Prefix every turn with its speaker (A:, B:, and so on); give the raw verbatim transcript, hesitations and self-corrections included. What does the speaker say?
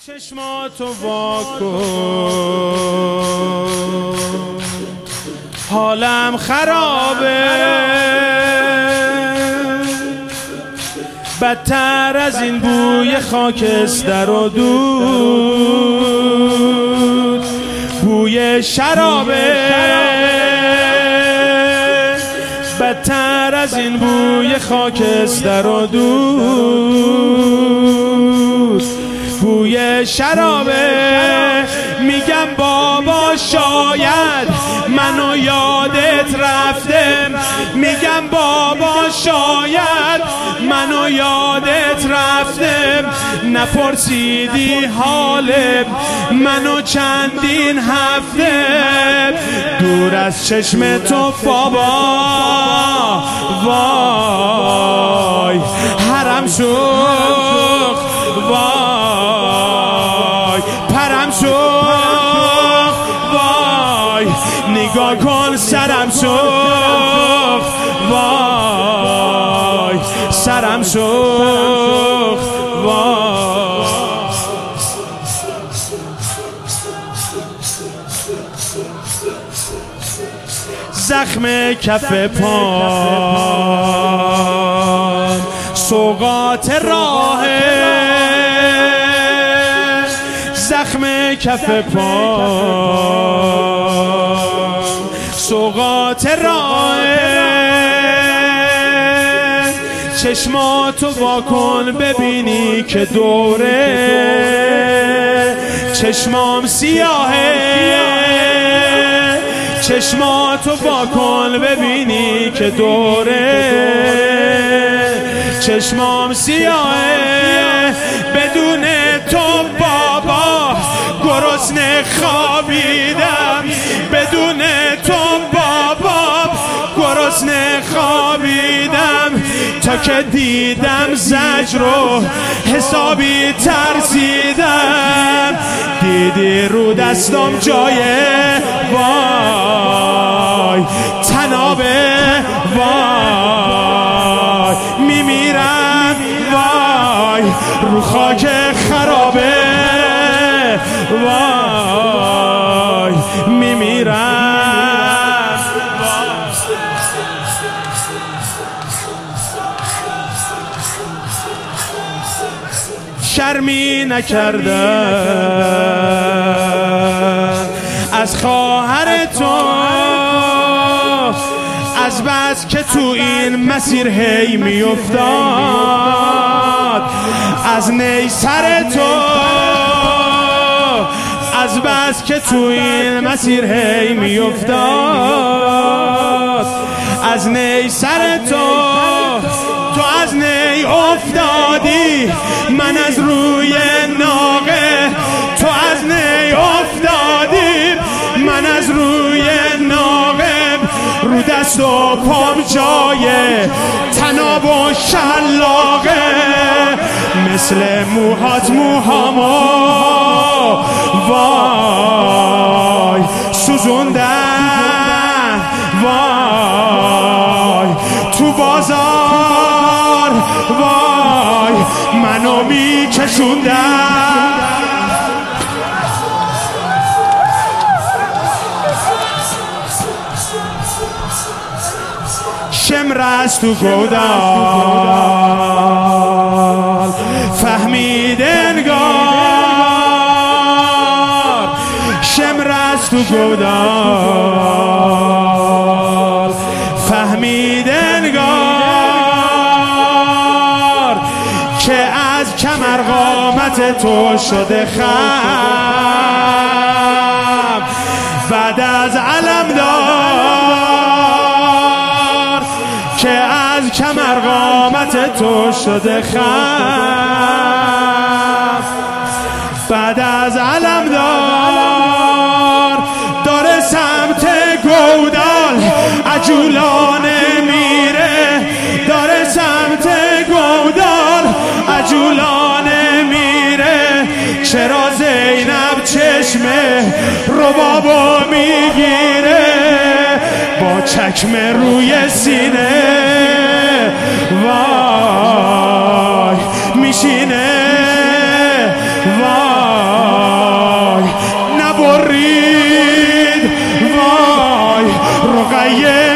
A: چشماتو واکن، حالم خرابه، بدتر از این بوی خاکستر و دود، بوی شرابه، بدتر از این بوی خاکستر و دود، بوی شرابه. میگم بابا شاید منو یادت رفته، میگم بابا شاید منو یادت رفته، نپرسیدی حال منو چندین هفته، دور از چشم تو بابا وای حرم شوخ، وای پرم شوخ، وای نگاه کن سرم شوخ، وای سرم شوخ، وای زخم کف پام سوغات راهه، زخم کف پام سوغات راهه، چشماتو واکن ببینی که دوره چشمام سیاهه، چشماتو واکن ببینی که دوره چشمام سیاهه، بدون تو بابا گرسنه خوابیدم، بدون تو بابا گرسنه خوابیدم، تا که دیدم زجر رو حسابی ترسیدم، دیدی رو دستم جای وای تنابه، وای میمیرم، وای رو خاک خرابه، وای میمیرم. شرمی نکردم از خواهر تو، از بس که تو این مسیر هی میافتاد، از نی سر تو، از بس که تو این مسیر هی میافتاد، از نی سر تو، تو از نی افتادی من از روی ناقه، تو از نی افتادی من از روی ناقه، رو دست و پام جای تناب و شلاقه، مثل موهات موهامو وای سوزوندن، وای تو بازار وای منو میکشوندن، شمرست تو گودال فهمید انگار، شمرست تو گودال فهمید انگار، که از کمر قامت تو شده خم، بعد از علمدار، که از کمر قامت تو شده خم، بعد از علمدار، داره سمت گودال عجولانه میره، داره سمت گودال عجولانه میره، چرا زینب چشمه ربابو میگیره، با چکمه روی سینه وای میشینه، وای وای رقیه